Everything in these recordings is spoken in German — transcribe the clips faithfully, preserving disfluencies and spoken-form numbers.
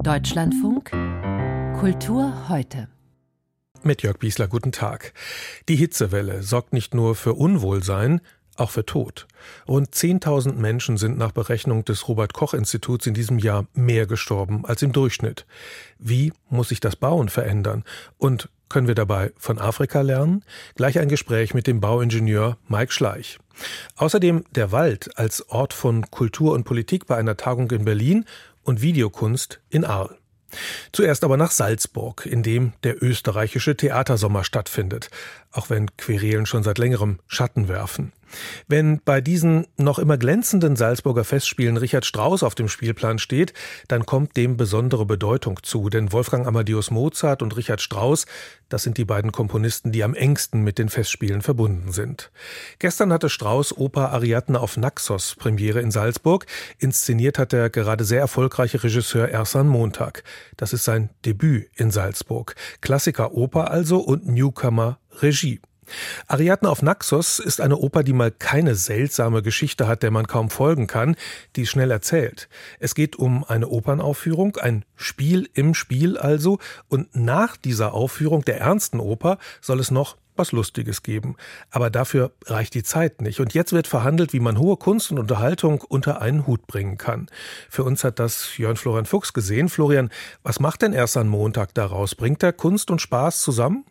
Deutschlandfunk Kultur heute. Mit Jörg Biesler, guten Tag. Die Hitzewelle sorgt nicht nur für Unwohlsein, auch für Tod. Rund zehntausend Menschen sind nach Berechnung des Robert-Koch-Instituts in diesem Jahr mehr gestorben als im Durchschnitt. Wie muss sich das Bauen verändern? Und können wir dabei von Afrika lernen? Gleich ein Gespräch mit dem Bauingenieur Mike Schleich. Außerdem der Wald als Ort von Kultur und Politik bei einer Tagung in Berlin und Videokunst in Arles. Zuerst aber nach Salzburg, in dem der österreichische Theatersommer stattfindet, auch wenn Querelen schon seit längerem Schatten werfen. Wenn bei diesen noch immer glänzenden Salzburger Festspielen Richard Strauss auf dem Spielplan steht, dann kommt dem besondere Bedeutung zu, denn Wolfgang Amadeus Mozart und Richard Strauss, das sind die beiden Komponisten, die am engsten mit den Festspielen verbunden sind. Gestern hatte Strauss Oper Ariadne auf Naxos Premiere in Salzburg. Inszeniert hat der gerade sehr erfolgreiche Regisseur Ersan Montag. Das ist sein Debüt in Salzburg. Klassiker-Oper also und Newcomer-Regie. Ariadne auf Naxos ist eine Oper, die mal keine seltsame Geschichte hat, der man kaum folgen kann, die schnell erzählt. Es geht um eine Opernaufführung, ein Spiel im Spiel also, und nach dieser Aufführung der ernsten Oper soll es noch was Lustiges geben. Aber dafür reicht die Zeit nicht. Und jetzt wird verhandelt, wie man hohe Kunst und Unterhaltung unter einen Hut bringen kann. Für uns hat das Jörn Florian Fuchs gesehen. Florian, was macht denn Ersan Montag daraus? Bringt er Kunst und Spaß zusammen?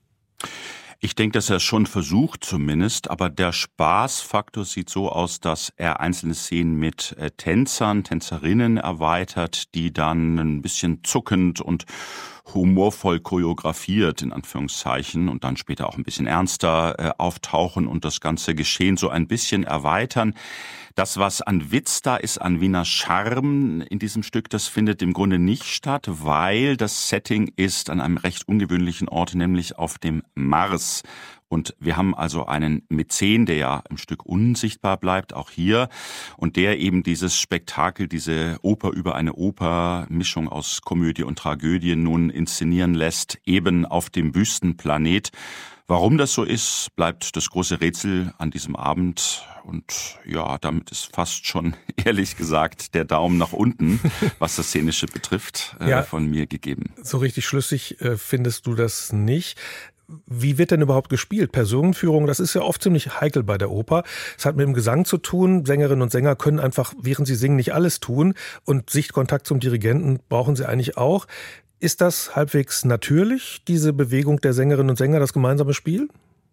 Ich denke, dass er es schon versucht zumindest, aber der Spaßfaktor sieht so aus, dass er einzelne Szenen mit äh, Tänzern, Tänzerinnen erweitert, die dann ein bisschen zuckend und humorvoll choreografiert, in Anführungszeichen, und dann später auch ein bisschen ernster äh, auftauchen und das ganze Geschehen so ein bisschen erweitern. Das, was an Witz da ist, an Wiener Charme in diesem Stück, das findet im Grunde nicht statt, weil das Setting ist an einem recht ungewöhnlichen Ort, nämlich auf dem Mars. Und wir haben also einen Mäzen, der ja im Stück unsichtbar bleibt, auch hier, und der eben dieses Spektakel, diese Oper über eine Oper, Mischung aus Komödie und Tragödie nun inszenieren lässt, eben auf dem Wüstenplanet. Warum das so ist, bleibt das große Rätsel an diesem Abend. Und ja, damit ist fast schon, ehrlich gesagt, der Daumen nach unten, was das Szenische betrifft, äh, ja, von mir gegeben. So richtig schlüssig äh, findest du das nicht. Wie wird denn überhaupt gespielt? Personenführung, das ist ja oft ziemlich heikel bei der Oper. Es hat mit dem Gesang zu tun. Sängerinnen und Sänger können einfach, während sie singen, nicht alles tun. Und Sichtkontakt zum Dirigenten brauchen sie eigentlich auch. Ist das halbwegs natürlich, diese Bewegung der Sängerinnen und Sänger, das gemeinsame Spiel?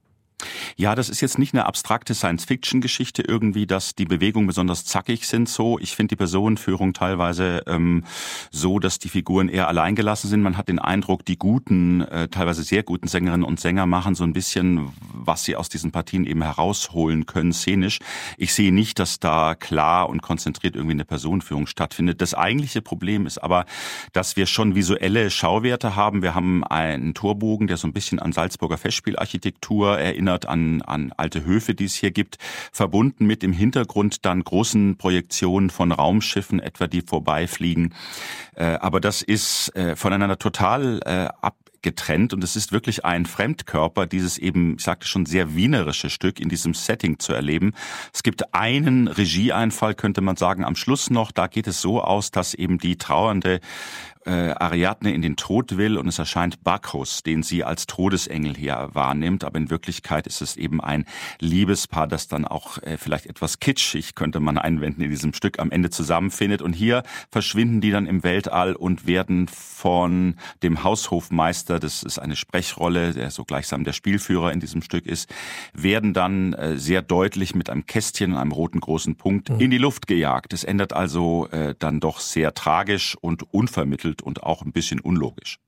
Ja, das ist jetzt nicht eine abstrakte Science-Fiction-Geschichte irgendwie, dass die Bewegungen besonders zackig sind so. Ich finde die Personenführung teilweise ähm, so, dass die Figuren eher alleingelassen sind. Man hat den Eindruck, die guten, äh, teilweise sehr guten Sängerinnen und Sänger machen so ein bisschen, was sie aus diesen Partien eben herausholen können, szenisch. Ich sehe nicht, dass da klar und konzentriert irgendwie eine Personenführung stattfindet. Das eigentliche Problem ist aber, dass wir schon visuelle Schauwerte haben. Wir haben einen Torbogen, der so ein bisschen an Salzburger Festspielarchitektur erinnert, an, an alte Höfe, die es hier gibt, verbunden mit im Hintergrund dann großen Projektionen von Raumschiffen, etwa die vorbeifliegen. Äh, aber das ist äh, voneinander total äh, abgetrennt und es ist wirklich ein Fremdkörper, dieses eben, ich sagte schon, sehr wienerische Stück in diesem Setting zu erleben. Es gibt einen Regieeinfall, könnte man sagen, am Schluss noch. Da geht es so aus, dass eben die trauernde Äh, Ariadne in den Tod will und es erscheint Bacchus, den sie als Todesengel hier wahrnimmt, aber in Wirklichkeit ist es eben ein Liebespaar, das dann auch äh, vielleicht etwas kitschig, könnte man einwenden, in diesem Stück am Ende zusammenfindet und hier verschwinden die dann im Weltall und werden von dem Haushofmeister, das ist eine Sprechrolle, der so gleichsam der Spielführer in diesem Stück ist, werden dann äh, sehr deutlich mit einem Kästchen und einem roten großen Punkt mhm. in die Luft gejagt. Es endet also äh, dann doch sehr tragisch und unvermittelt und auch ein bisschen unlogisch.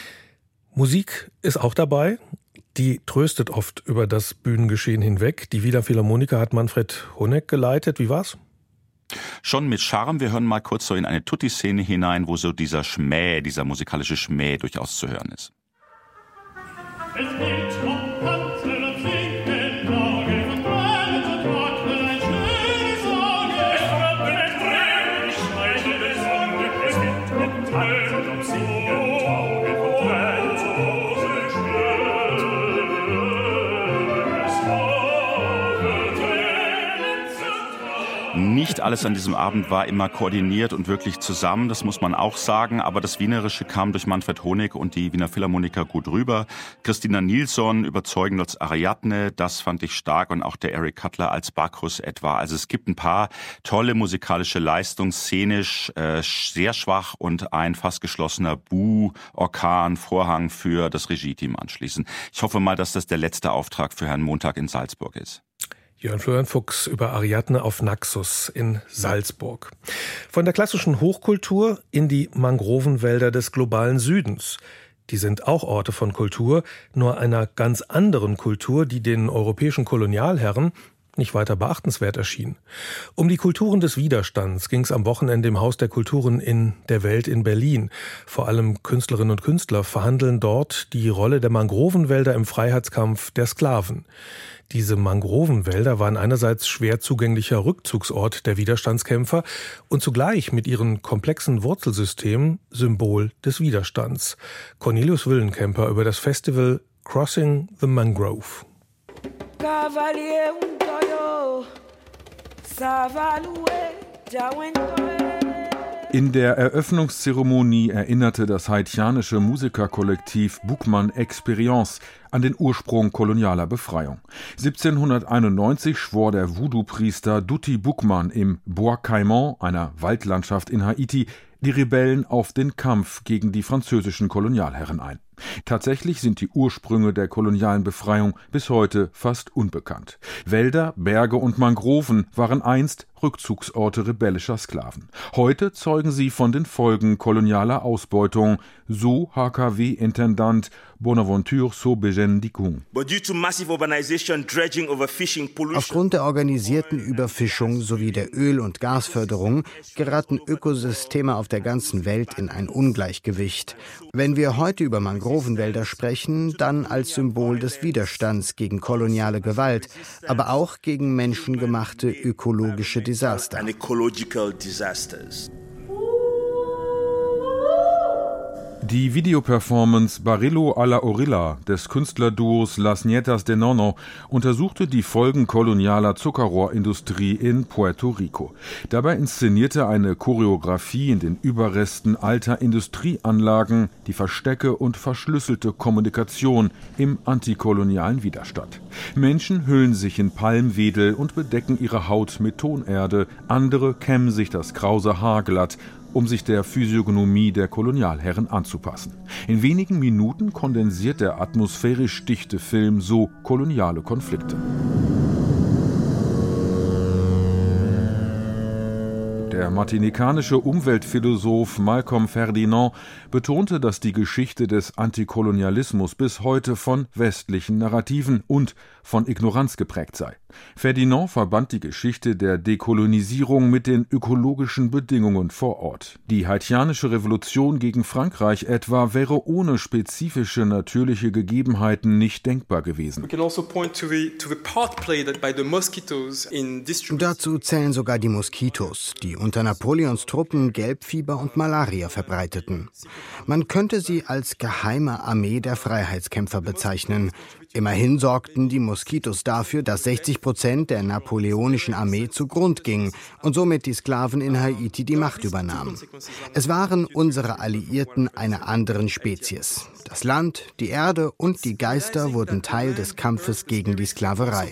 Musik ist auch dabei. Die tröstet oft über das Bühnengeschehen hinweg. Die Wiener Philharmoniker hat Manfred Honeck geleitet. Wie war's? Schon mit Charme. Wir hören mal kurz so in eine Tutti-Szene hinein, wo so dieser Schmäh, dieser musikalische Schmäh durchaus zu hören ist. Es geht um Tanzen und Singen, Tage von Tränen und Trocknen, ein schönes Sorge. Es kommt mit Tränen, ich schmeichel des Sonne. Es geht um Tanzen und Singen, Tage von Tränen, so schön schönes Sorge. Nicht alles an diesem Abend war immer koordiniert und wirklich zusammen, das muss man auch sagen. Aber das Wienerische kam durch Manfred Honig und die Wiener Philharmoniker gut rüber. Christina Nilsson überzeugend als Ariadne, das fand ich stark. Und auch der Eric Cutler als Bacchus etwa. Also es gibt ein paar tolle musikalische Leistungen, szenisch äh, sehr schwach und ein fast geschlossener Buh, Orkan, Vorhang für das Regie-Team anschließend. Ich hoffe mal, dass das der letzte Auftrag für Herrn Montag in Salzburg ist. Jörn Florian Fuchs über Ariadne auf Naxos in Salzburg. Von der klassischen Hochkultur in die Mangrovenwälder des globalen Südens. Die sind auch Orte von Kultur, nur einer ganz anderen Kultur, die den europäischen Kolonialherren nicht weiter beachtenswert erschien. Um die Kulturen des Widerstands ging es am Wochenende im Haus der Kulturen in der Welt in Berlin. Vor allem Künstlerinnen und Künstler verhandeln dort die Rolle der Mangrovenwälder im Freiheitskampf der Sklaven. Diese Mangrovenwälder waren einerseits schwer zugänglicher Rückzugsort der Widerstandskämpfer und zugleich mit ihren komplexen Wurzelsystemen Symbol des Widerstands. Cornelius Willenkemper über das Festival Crossing the Mangrove. In der Eröffnungszeremonie erinnerte das haitianische Musikerkollektiv Boukman Experience an den Ursprung kolonialer Befreiung. siebzehnhunderteinundneunzig schwor der Voodoo-Priester Dutti Boukman im Bois Caïman, einer Waldlandschaft in Haiti, die Rebellen auf den Kampf gegen die französischen Kolonialherren ein. Tatsächlich sind die Ursprünge der kolonialen Befreiung bis heute fast unbekannt. Wälder, Berge und Mangroven waren einst Rückzugsorte rebellischer Sklaven. Heute zeugen sie von den Folgen kolonialer Ausbeutung, so H K W-Intendant Bonaventure Sobegen Dikung. Aufgrund der organisierten Überfischung sowie der Öl- und Gasförderung geraten Ökosysteme auf der ganzen Welt in ein Ungleichgewicht. Wenn wir heute über Mangrovenwälder sprechen, dann als Symbol des Widerstands gegen koloniale Gewalt, aber auch gegen menschengemachte ökologische Desaster. Die Videoperformance Barillo a la Orilla des Künstlerduos Las Nietas de Nono untersuchte die Folgen kolonialer Zuckerrohrindustrie in Puerto Rico. Dabei inszenierte eine Choreografie in den Überresten alter Industrieanlagen die verstecke und verschlüsselte Kommunikation im antikolonialen Widerstand. Menschen hüllen sich in Palmwedel und bedecken ihre Haut mit Tonerde, andere kämmen sich das krause Haar glatt, um sich der Physiognomie der Kolonialherren anzupassen. In wenigen Minuten kondensiert der atmosphärisch dichte Film so koloniale Konflikte. Der martinikanische Umweltphilosoph Malcolm Ferdinand betonte, dass die Geschichte des Antikolonialismus bis heute von westlichen Narrativen und von Ignoranz geprägt sei. Ferdinand verband die Geschichte der Dekolonisierung mit den ökologischen Bedingungen vor Ort. Die haitianische Revolution gegen Frankreich etwa wäre ohne spezifische natürliche Gegebenheiten nicht denkbar gewesen. Dazu zählen sogar die Moskitos, die unter Napoleons Truppen Gelbfieber und Malaria verbreiteten. Man könnte sie als geheime Armee der Freiheitskämpfer bezeichnen. Immerhin sorgten die Moskitos dafür, dass sechzig Prozent der napoleonischen Armee zugrund ging und somit die Sklaven in Haiti die Macht übernahmen. Es waren unsere Alliierten einer anderen Spezies. Das Land, die Erde und die Geister wurden Teil des Kampfes gegen die Sklaverei.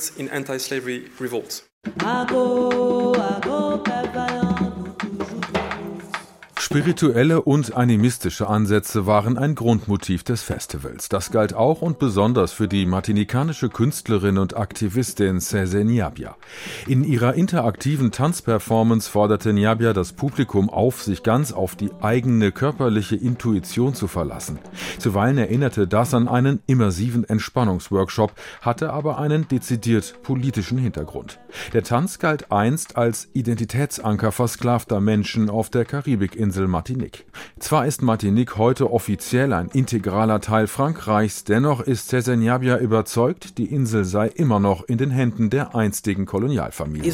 Spirituelle und animistische Ansätze waren ein Grundmotiv des Festivals. Das galt auch und besonders für die martinikanische Künstlerin und Aktivistin César Niabia. In ihrer interaktiven Tanzperformance forderte Niabia das Publikum auf, sich ganz auf die eigene körperliche Intuition zu verlassen. Zuweilen erinnerte das an einen immersiven Entspannungsworkshop, hatte aber einen dezidiert politischen Hintergrund. Der Tanz galt einst als Identitätsanker versklavter Menschen auf der Karibikinsel Insel Martinique. Zwar ist Martinique heute offiziell ein integraler Teil Frankreichs, dennoch ist Cézanne überzeugt, die Insel sei immer noch in den Händen der einstigen Kolonialfamilie.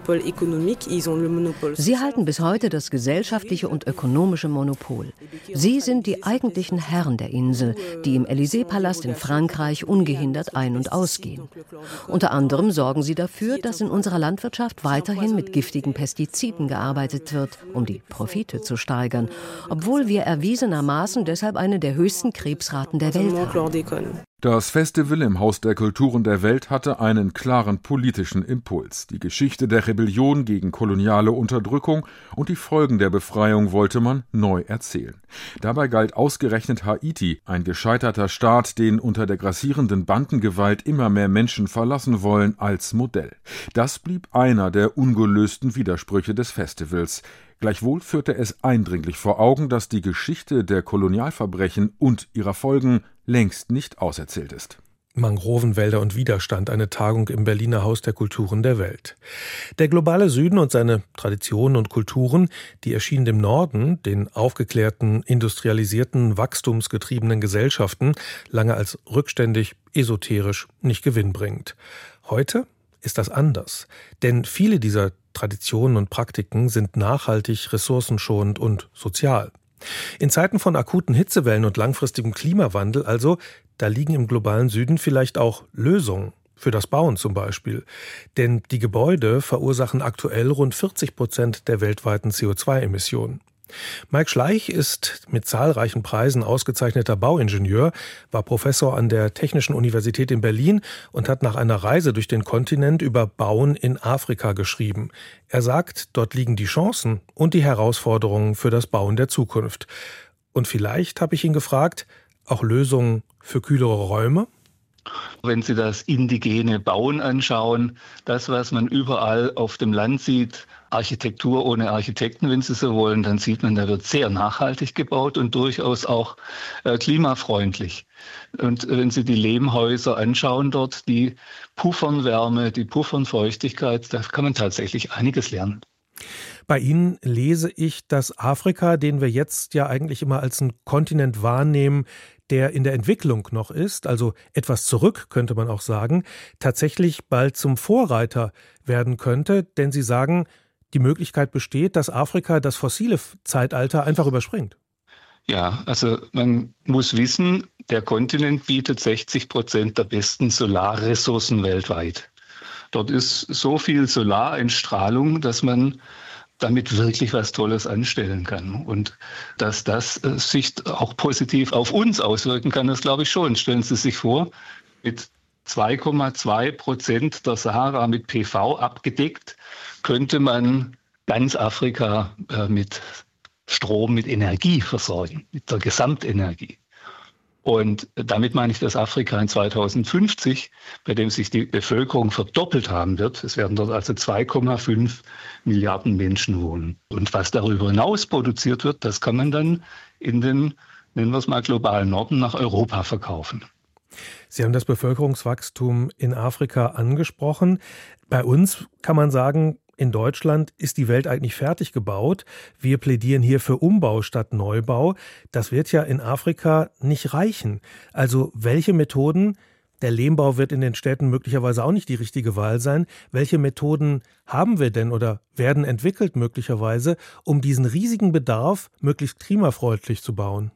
Sie halten bis heute das gesellschaftliche und ökonomische Monopol. Sie sind die eigentlichen Herren der Insel, die im Élysée-Palast in Frankreich ungehindert ein- und ausgehen. Unter anderem sorgen sie dafür, dass in unserer Landwirtschaft weiterhin mit giftigen Pestiziden gearbeitet wird, um die Profite zu steigern, obwohl wir erwiesenermaßen deshalb eine der höchsten Krebsraten der Welt haben. Das Festival im Haus der Kulturen der Welt hatte einen klaren politischen Impuls. Die Geschichte der Rebellion gegen koloniale Unterdrückung und die Folgen der Befreiung wollte man neu erzählen. Dabei galt ausgerechnet Haiti, ein gescheiterter Staat, den unter der grassierenden Bandengewalt immer mehr Menschen verlassen wollen, als Modell. Das blieb einer der ungelösten Widersprüche des Festivals. Gleichwohl führte es eindringlich vor Augen, dass die Geschichte der Kolonialverbrechen und ihrer Folgen längst nicht auserzählt ist. Mangrovenwälder und Widerstand, eine Tagung im Berliner Haus der Kulturen der Welt. Der globale Süden und seine Traditionen und Kulturen, die erschienen dem Norden, den aufgeklärten, industrialisierten, wachstumsgetriebenen Gesellschaften, lange als rückständig, esoterisch, nicht gewinnbringend. Heute ist das anders, denn viele dieser Traditionen und Praktiken sind nachhaltig, ressourcenschonend und sozial. In Zeiten von akuten Hitzewellen und langfristigem Klimawandel also, da liegen im globalen Süden vielleicht auch Lösungen, für das Bauen zum Beispiel. Denn die Gebäude verursachen aktuell rund vierzig Prozent der weltweiten C O zwei Emissionen. Mike Schleich ist mit zahlreichen Preisen ausgezeichneter Bauingenieur, war Professor an der Technischen Universität in Berlin und hat nach einer Reise durch den Kontinent über Bauen in Afrika geschrieben. Er sagt, dort liegen die Chancen und die Herausforderungen für das Bauen der Zukunft. Und vielleicht, habe ich ihn gefragt, auch Lösungen für kühlere Räume? Wenn Sie das indigene Bauen anschauen, das, was man überall auf dem Land sieht, Architektur ohne Architekten, wenn Sie so wollen, dann sieht man, da wird sehr nachhaltig gebaut und durchaus auch äh, klimafreundlich. Und wenn Sie die Lehmhäuser anschauen dort, die puffern Wärme, die puffern Feuchtigkeit, da kann man tatsächlich einiges lernen. Bei Ihnen lese ich, dass Afrika, den wir jetzt ja eigentlich immer als einen Kontinent wahrnehmen, der in der Entwicklung noch ist, also etwas zurück, könnte man auch sagen, tatsächlich bald zum Vorreiter werden könnte, denn Sie sagen, die Möglichkeit besteht, dass Afrika das fossile Zeitalter einfach überspringt. Ja, also man muss wissen, der Kontinent bietet sechzig Prozent der besten Solarressourcen weltweit. Dort ist so viel Solareinstrahlung, dass man damit wirklich was Tolles anstellen kann. Und dass das äh, sich auch positiv auf uns auswirken kann, das glaube ich schon. Stellen Sie sich vor, mit zwei Komma zwei Prozent der Sahara mit P V abgedeckt, könnte man ganz Afrika äh, mit Strom, mit Energie versorgen, mit der Gesamtenergie. Und damit meine ich, dass Afrika in zweitausendfünfzig, bei dem sich die Bevölkerung verdoppelt haben wird, es werden dort also zwei Komma fünf Milliarden Menschen wohnen. Und was darüber hinaus produziert wird, das kann man dann in den, nennen wir es mal, globalen Norden nach Europa verkaufen. Sie haben das Bevölkerungswachstum in Afrika angesprochen. Bei uns kann man sagen, in Deutschland ist die Welt eigentlich fertig gebaut. Wir plädieren hier für Umbau statt Neubau. Das wird ja in Afrika nicht reichen. Also welche Methoden, der Lehmbau wird in den Städten möglicherweise auch nicht die richtige Wahl sein. Welche Methoden haben wir denn oder werden entwickelt möglicherweise, um diesen riesigen Bedarf möglichst klimafreundlich zu bauen?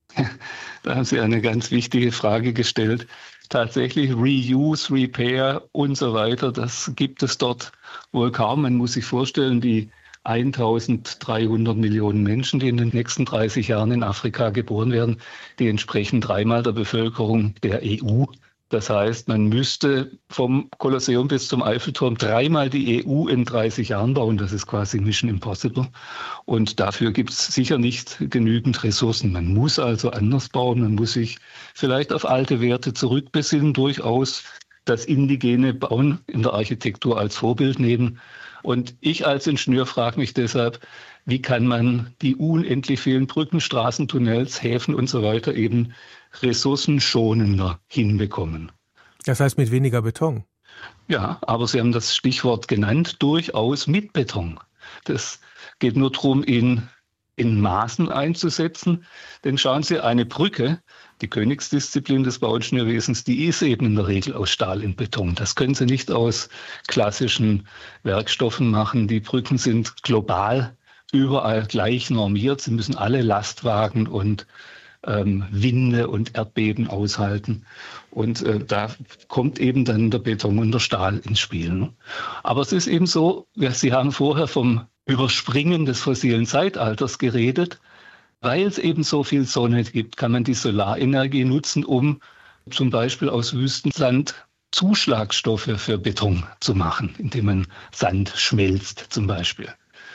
Da haben Sie eine ganz wichtige Frage gestellt. Tatsächlich Reuse, Repair und so weiter, das gibt es dort wohl kaum. Man muss sich vorstellen, die eintausenddreihundert Millionen Menschen, die in den nächsten dreißig Jahren in Afrika geboren werden, die entsprechen dreimal der Bevölkerung der E U. Das heißt, man müsste vom Kolosseum bis zum Eiffelturm dreimal die E U in dreißig Jahren bauen. Das ist quasi Mission Impossible. Und dafür gibt es sicher nicht genügend Ressourcen. Man muss also anders bauen. Man muss sich vielleicht auf alte Werte zurückbesinnen, durchaus das indigene Bauen in der Architektur als Vorbild nehmen. Und ich als Ingenieur frage mich deshalb, wie kann man die unendlich vielen Brücken, Straßen, Tunnels, Häfen und so weiter eben ressourcenschonender hinbekommen. Das heißt mit weniger Beton? Ja, aber Sie haben das Stichwort genannt, durchaus mit Beton. Das geht nur darum, ihn in Maßen einzusetzen. Denn schauen Sie, eine Brücke, die Königsdisziplin des Bauingenieurwesens, die ist eben in der Regel aus Stahl und Beton. Das können Sie nicht aus klassischen Werkstoffen machen. Die Brücken sind global überall gleich normiert. Sie müssen alle Lastwagen und ähm, Winde und Erdbeben aushalten. Und äh, da kommt eben dann der Beton und der Stahl ins Spiel. Ne? Aber es ist eben so, ja, Sie haben vorher vom Überspringen des fossilen Zeitalters geredet. Weil es eben so viel Sonne gibt, kann man die Solarenergie nutzen, um zum Beispiel aus Wüstensand Zuschlagstoffe für Beton zu machen, indem man Sand schmelzt zum Beispiel.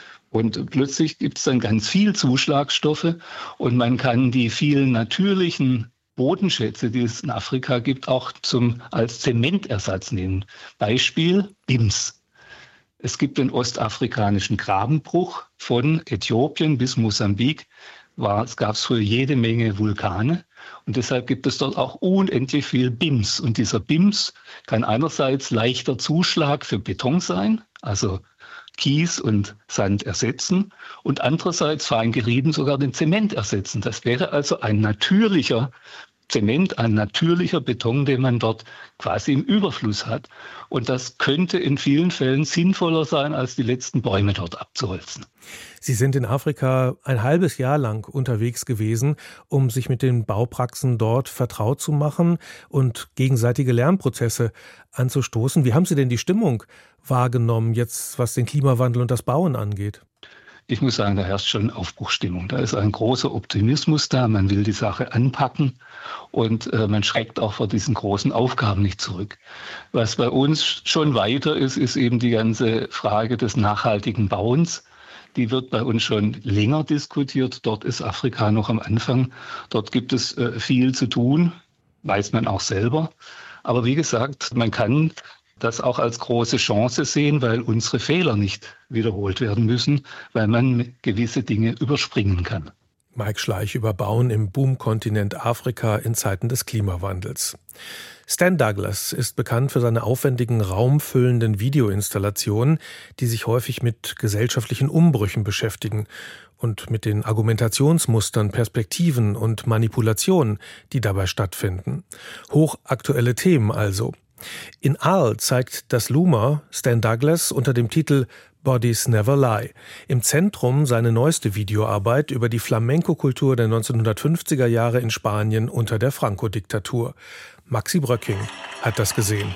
Und plötzlich gibt es dann ganz viel Zuschlagstoffe und man kann die vielen natürlichen Bodenschätze, die es in Afrika gibt, auch zum, als Zementersatz nehmen. Beispiel B I M S. Es gibt den ostafrikanischen Grabenbruch von Äthiopien bis Mosambik. War, es gab früher jede Menge Vulkane und deshalb gibt es dort auch unendlich viel B I M S. Und dieser B I M S kann einerseits leichter Zuschlag für Beton sein, also Kies und Sand ersetzen, und andererseits fein gerieben sogar den Zement ersetzen. Das wäre also ein natürlicher Zement, ein natürlicher Beton, den man dort quasi im Überfluss hat. Und das könnte in vielen Fällen sinnvoller sein, als die letzten Bäume dort abzuholzen. Sie sind in Afrika ein halbes Jahr lang unterwegs gewesen, um sich mit den Baupraxen dort vertraut zu machen und gegenseitige Lernprozesse anzustoßen. Wie haben Sie denn die Stimmung wahrgenommen, jetzt was den Klimawandel und das Bauen angeht? Ich muss sagen, da herrscht schon Aufbruchstimmung. Da ist ein großer Optimismus da. Man will die Sache anpacken und äh, man schreckt auch vor diesen großen Aufgaben nicht zurück. Was bei uns schon weiter ist, ist eben die ganze Frage des nachhaltigen Bauens. Die wird bei uns schon länger diskutiert. Dort ist Afrika noch am Anfang. Dort gibt es äh, viel zu tun, weiß man auch selber. Aber wie gesagt, man kann das auch als große Chance sehen, weil unsere Fehler nicht wiederholt werden müssen, weil man gewisse Dinge überspringen kann. Mike Schleich über Bauen im Boomkontinent Afrika in Zeiten des Klimawandels. Stan Douglas ist bekannt für seine aufwendigen, raumfüllenden Videoinstallationen, die sich häufig mit gesellschaftlichen Umbrüchen beschäftigen und mit den Argumentationsmustern, Perspektiven und Manipulationen, die dabei stattfinden. Hochaktuelle Themen also. In Arles zeigt das Luma Stan Douglas unter dem Titel Bodies Never Lie. Im Zentrum seine neueste Videoarbeit über die Flamenco-Kultur der neunzehnhundertfünfziger Jahre in Spanien unter der Franco-Diktatur. Maxi Bröcking hat das gesehen.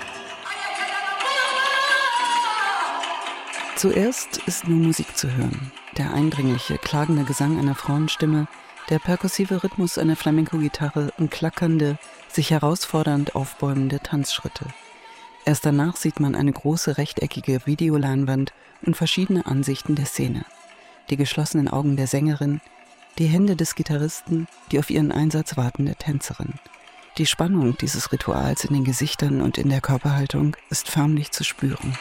Zuerst ist nur Musik zu hören. Der eindringliche, klagende Gesang einer Frauenstimme, der perkussive Rhythmus einer Flamenco-Gitarre und klackernde, sich herausfordernd aufbäumende Tanzschritte. Erst danach sieht man eine große rechteckige Videoleinwand und verschiedene Ansichten der Szene. Die geschlossenen Augen der Sängerin, die Hände des Gitarristen, die auf ihren Einsatz wartende Tänzerin. Die Spannung dieses Rituals in den Gesichtern und in der Körperhaltung ist förmlich zu spüren.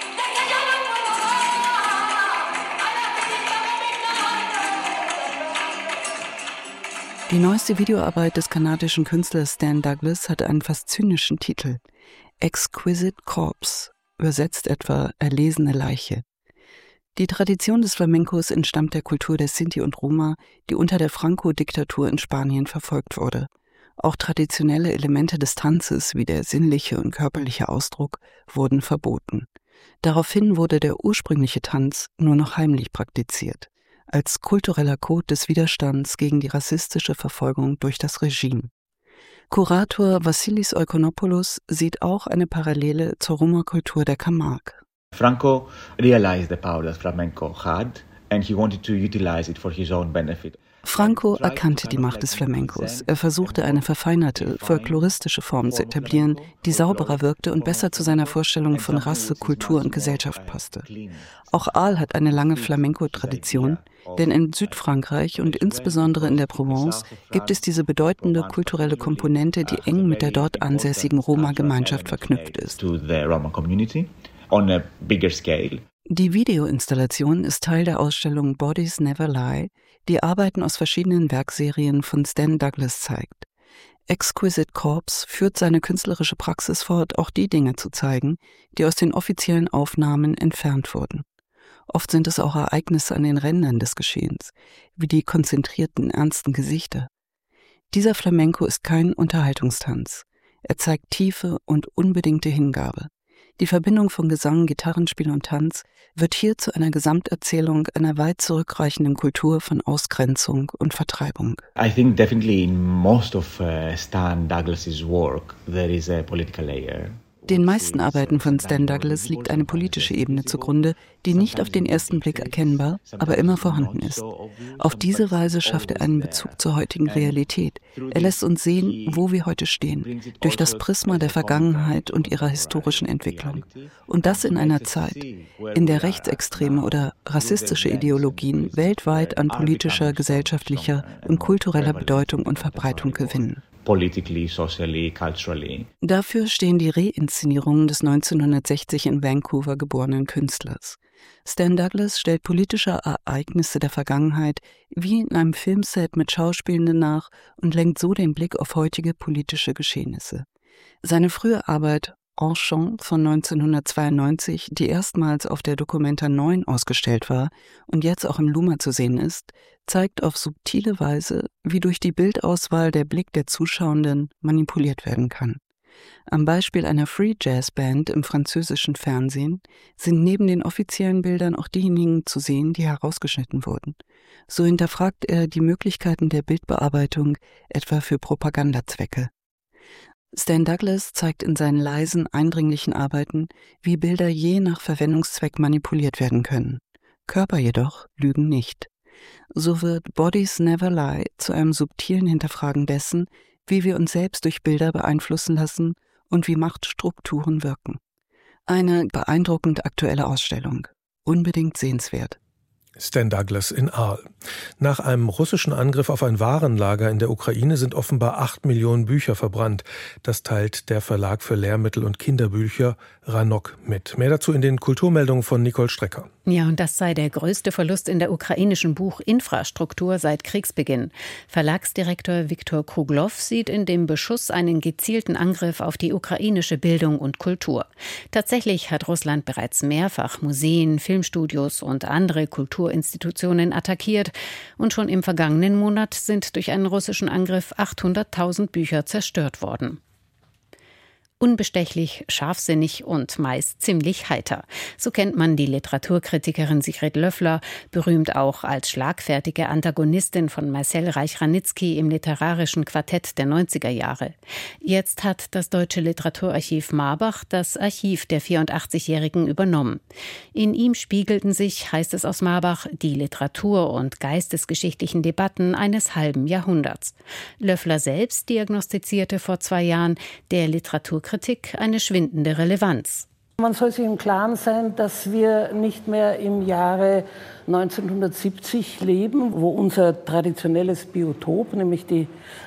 Die neueste Videoarbeit des kanadischen Künstlers Stan Douglas hat einen fast zynischen Titel: Exquisite Corpse, übersetzt etwa erlesene Leiche. Die Tradition des Flamencos entstammt der Kultur der Sinti und Roma, die unter der Franco-Diktatur in Spanien verfolgt wurde. Auch traditionelle Elemente des Tanzes, wie der sinnliche und körperliche Ausdruck, wurden verboten. Daraufhin wurde der ursprüngliche Tanz nur noch heimlich praktiziert, als kultureller Code des Widerstands gegen die rassistische Verfolgung durch das Regime. Kurator Vassilis Oikonomopoulos sieht auch eine Parallele zur Roma-Kultur der Camargue. Franco realized the power that flamenco had and he wanted to utilize it for his own benefit. Franco erkannte die Macht des Flamencos. Er versuchte, eine verfeinerte, folkloristische Form zu etablieren, die sauberer wirkte und besser zu seiner Vorstellung von Rasse, Kultur und Gesellschaft passte. Auch Arles hat eine lange Flamenco-Tradition, denn in Südfrankreich und insbesondere in der Provence gibt es diese bedeutende kulturelle Komponente, die eng mit der dort ansässigen Roma-Gemeinschaft verknüpft ist. Die Videoinstallation ist Teil der Ausstellung Bodies Never Lie, die Arbeiten aus verschiedenen Werkserien von Stan Douglas zeigt. Exquisite Corpse führt seine künstlerische Praxis fort, auch die Dinge zu zeigen, die aus den offiziellen Aufnahmen entfernt wurden. Oft sind es auch Ereignisse an den Rändern des Geschehens, wie die konzentrierten, ernsten Gesichter. Dieser Flamenco ist kein Unterhaltungstanz. Er zeigt Tiefe und unbedingte Hingabe. Die Verbindung von Gesang, Gitarrenspiel und Tanz wird hier zu einer Gesamterzählung einer weit zurückreichenden Kultur von Ausgrenzung und Vertreibung. I think definitely in most of uh, Stan Douglas's work there is a political layer. Den meisten Arbeiten von Stan Douglas liegt eine politische Ebene zugrunde, die nicht auf den ersten Blick erkennbar, aber immer vorhanden ist. Auf diese Weise schafft er einen Bezug zur heutigen Realität. Er lässt uns sehen, wo wir heute stehen, durch das Prisma der Vergangenheit und ihrer historischen Entwicklung. Und das in einer Zeit, in der rechtsextreme oder rassistische Ideologien weltweit an politischer, gesellschaftlicher und kultureller Bedeutung und Verbreitung gewinnen. Politically, socially, culturally. Dafür stehen die Reinszenierungen des neunzehnhundertsechzig in Vancouver geborenen Künstlers. Stan Douglas stellt politische Ereignisse der Vergangenheit wie in einem Filmset mit Schauspielenden nach und lenkt so den Blick auf heutige politische Geschehnisse. Seine frühe Arbeit Enchant von neunzehnhundertzweiundneunzig, die erstmals auf der Documenta neun ausgestellt war und jetzt auch im Luma zu sehen ist, zeigt auf subtile Weise, wie durch die Bildauswahl der Blick der Zuschauenden manipuliert werden kann. Am Beispiel einer Free Jazz Band im französischen Fernsehen sind neben den offiziellen Bildern auch diejenigen zu sehen, die herausgeschnitten wurden. So hinterfragt er die Möglichkeiten der Bildbearbeitung etwa für Propagandazwecke. Stan Douglas zeigt in seinen leisen, eindringlichen Arbeiten, wie Bilder je nach Verwendungszweck manipuliert werden können. Körper jedoch lügen nicht. So wird Bodies Never Lie zu einem subtilen Hinterfragen dessen, wie wir uns selbst durch Bilder beeinflussen lassen und wie Machtstrukturen wirken. Eine beeindruckend aktuelle Ausstellung. Unbedingt sehenswert. Stan Douglas in Arles. Nach einem russischen Angriff auf ein Warenlager in der Ukraine sind offenbar acht Millionen Bücher verbrannt. Das teilt der Verlag für Lehrmittel und Kinderbücher Ranok mit. Mehr dazu in den Kulturmeldungen von Nicole Strecker. Ja, und das sei der größte Verlust in der ukrainischen Buchinfrastruktur seit Kriegsbeginn. Verlagsdirektor Viktor Kruglow sieht in dem Beschuss einen gezielten Angriff auf die ukrainische Bildung und Kultur. Tatsächlich hat Russland bereits mehrfach Museen, Filmstudios und andere Kulturinstitutionen attackiert. Und schon im vergangenen Monat sind durch einen russischen Angriff achthunderttausend Bücher zerstört worden. Unbestechlich, scharfsinnig und meist ziemlich heiter. So kennt man die Literaturkritikerin Sigrid Löffler, berühmt auch als schlagfertige Antagonistin von Marcel Reich-Ranitzky im literarischen Quartett der neunziger Jahre. Jetzt hat das Deutsche Literaturarchiv Marbach das Archiv der vierundachtzigjährigen übernommen. In ihm spiegelten sich, heißt es aus Marbach, die Literatur- und geistesgeschichtlichen Debatten eines halben Jahrhunderts. Löffler selbst diagnostizierte vor zwei Jahren der Literaturkritik eine schwindende Relevanz. Man soll sich im Klaren sein, dass wir nicht mehr im Jahre neunzehnhundertsiebzig leben, wo unser traditionelles Biotop, nämlich die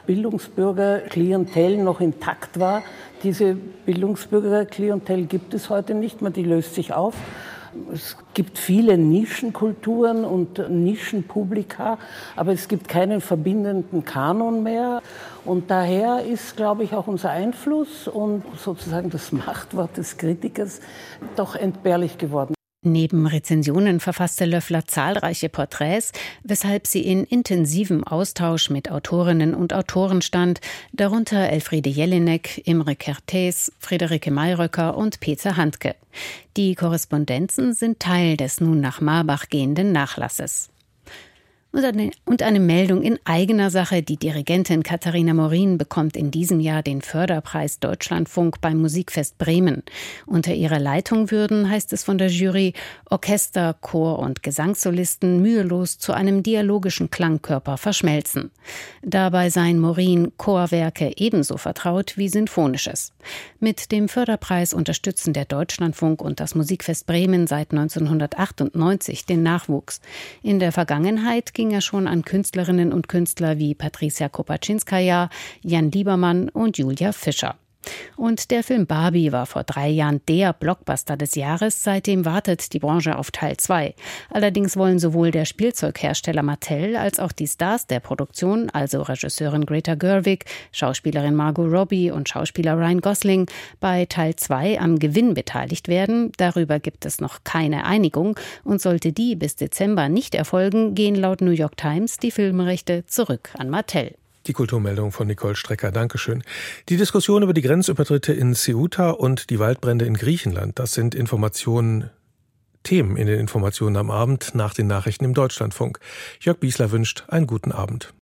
Bildungsbürgerklientel, noch intakt war. Diese Bildungsbürgerklientel gibt es heute nicht mehr, die löst sich auf. Es gibt viele Nischenkulturen und Nischenpublika, aber es gibt keinen verbindenden Kanon mehr. Und daher ist, glaube ich, auch unser Einfluss und sozusagen das Machtwort des Kritikers doch entbehrlich geworden. Neben Rezensionen verfasste Löffler zahlreiche Porträts, weshalb sie in intensivem Austausch mit Autorinnen und Autoren stand, darunter Elfriede Jelinek, Imre Kertész, Friederike Mayröcker und Peter Handke. Die Korrespondenzen sind Teil des nun nach Marbach gehenden Nachlasses. Und eine Meldung in eigener Sache. Die Dirigentin Katharina Morin bekommt in diesem Jahr den Förderpreis Deutschlandfunk beim Musikfest Bremen. Unter ihrer Leitung würden, heißt es von der Jury, Orchester, Chor und Gesangssolisten mühelos zu einem dialogischen Klangkörper verschmelzen. Dabei seien Morin Chorwerke ebenso vertraut wie Sinfonisches. Mit dem Förderpreis unterstützen der Deutschlandfunk und das Musikfest Bremen seit neunzehnhundertachtundneunzig den Nachwuchs. In der Vergangenheit ging er schon an Künstlerinnen und Künstler wie Patricia Kopaczynskaja, Jan Liebermann und Julia Fischer. Und der Film Barbie war vor drei Jahren der Blockbuster des Jahres. Seitdem wartet die Branche auf Teil zwei. Allerdings wollen sowohl der Spielzeughersteller Mattel als auch die Stars der Produktion, also Regisseurin Greta Gerwig, Schauspielerin Margot Robbie und Schauspieler Ryan Gosling, bei Teil zwei am Gewinn beteiligt werden. Darüber gibt es noch keine Einigung. Und sollte die bis Dezember nicht erfolgen, gehen laut New York Times die Filmrechte zurück an Mattel. Die Kulturmeldung von Nicole Strecker. Dankeschön. Die Diskussion über die Grenzübertritte in Ceuta und die Waldbrände in Griechenland, das sind Informationen, Themen in den Informationen am Abend nach den Nachrichten im Deutschlandfunk. Jörg Biesler wünscht einen guten Abend.